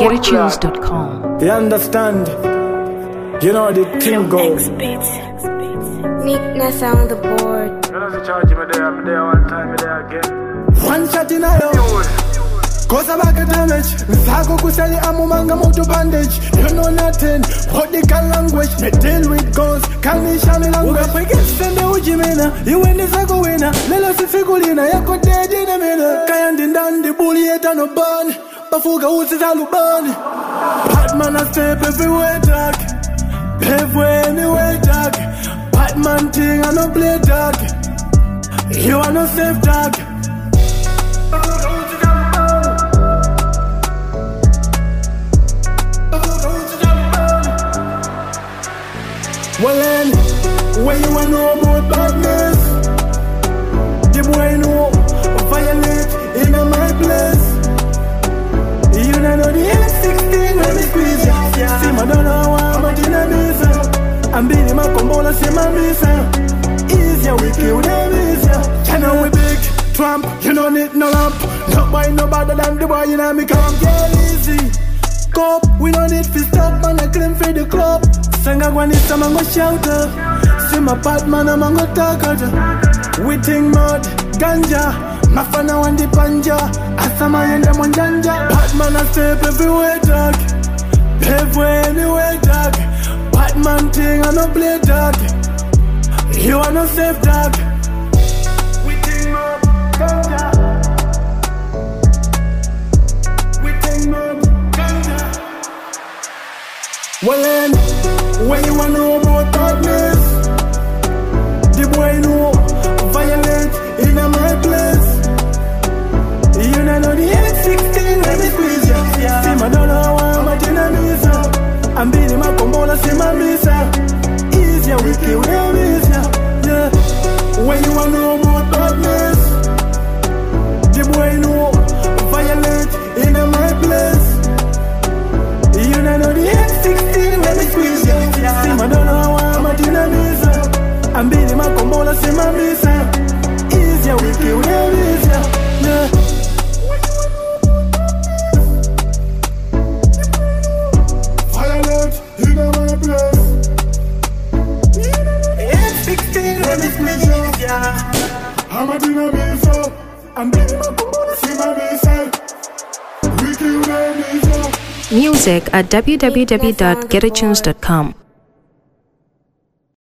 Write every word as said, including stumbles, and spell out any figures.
getatunes dot com. You understand? You know the thing goes. Neatness on the board. You know the charge me there, me there one time, me there again. One shot in a yo. Cause I back a damage. Msako kusali amumanga moto bandage. You know nothing. What the can language. Me deal with guns. Can me shami language. Uga peke sende ujimena. You win the sako winner. Lelo si figulina. Yako dead in a minute. Kayandi ndandi bully eta no burn. Bafuga uzi zalubani. Batman a step everywhere dog. Everywhere anywhere dog. Batman thing I no play dog. You are no safe dog. Well then, where you wanna know about badness? The boy know violate in my place. You know the X sixteen when it squeeze ya. See my don't know why I'm a dinner. I'm beating my combo, see my visa. Easier we kill them easier. You know we big Trump, you don't need no lamp. No boy no better than the boy, you know me come get easy. Cop, we don't need to stop man, I claim for the club. Sanga gwani sama ngo shouter. See my bad man, I'm ngo takata. We think mud, ganja. Mafana wandi panja. Asama yende mwanjanja. Batman a step everywhere dog. Everywhere anywhere dog. Batman thing I no play dog. You are no safe dog. We think mud, ganja. We think mud, ganja. Well then, when you wanna know about darkness, the boy know violent in my place. You know the X sixteen when it squeeze ya. See my don't know why I'm a dinner. I'm beating my combo, see my visa. Easier we kill them easier. Yeah. When you wanna know about darkness, the boy know violent in my place. You know the X sixteen when it squeeze ya. See my don't know why I'm a dinner. I'm beating my combo, see my visa. Easier we kill them easier. Yeah. Violent in my place. X sixteen when it squeeze ya. I'm a dinner visa. I'm beating my combo, see my visa. We kill them easier. Music at w w w dot getatunes dot com.